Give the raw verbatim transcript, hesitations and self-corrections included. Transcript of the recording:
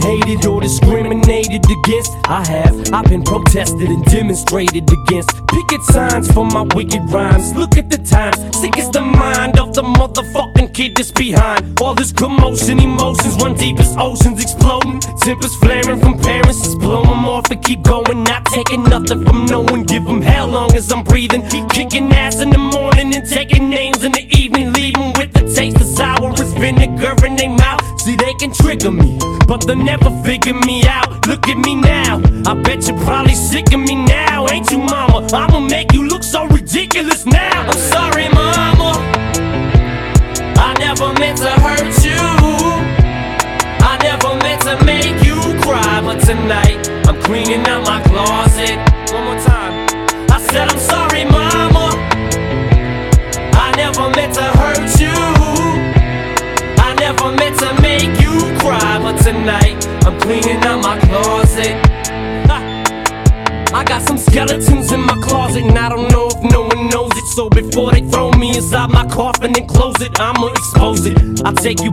hated or discriminated against. I have, I've been protested and demonstrated against. Picket signs for my wicked rhymes. Look at the times, sick is the mind of the motherfucking kid that's behind all this commotion. Emotions run deep as oceans exploding. Tempers flaring from parents, just blow them off and keep going. Not taking nothing from no one, give them hell long as I'm breathing. Keep kicking ass in the morning and taking names in the evening. Leaving with the taste of sour as vinegar in their mouth. See, they can trigger me, but they'll never figure me out. Look at me now, I bet you're probably sick of me now. Ain't you, mama? I'ma make you look so ridiculous now. I'm sorry, mama, I never meant to hurt you. I never meant to make you cry. But tonight, I'm cleaning out my closet. One more time. I said I'm sorry, mama, I never meant to hurt you. I never meant to make you cry. But tonight, I'm cleaning out my closet. I got some skeletons in my closet, and I don't know if no one knows it. So before they throw me inside my coffin and close it, I'ma expose it. I'll take you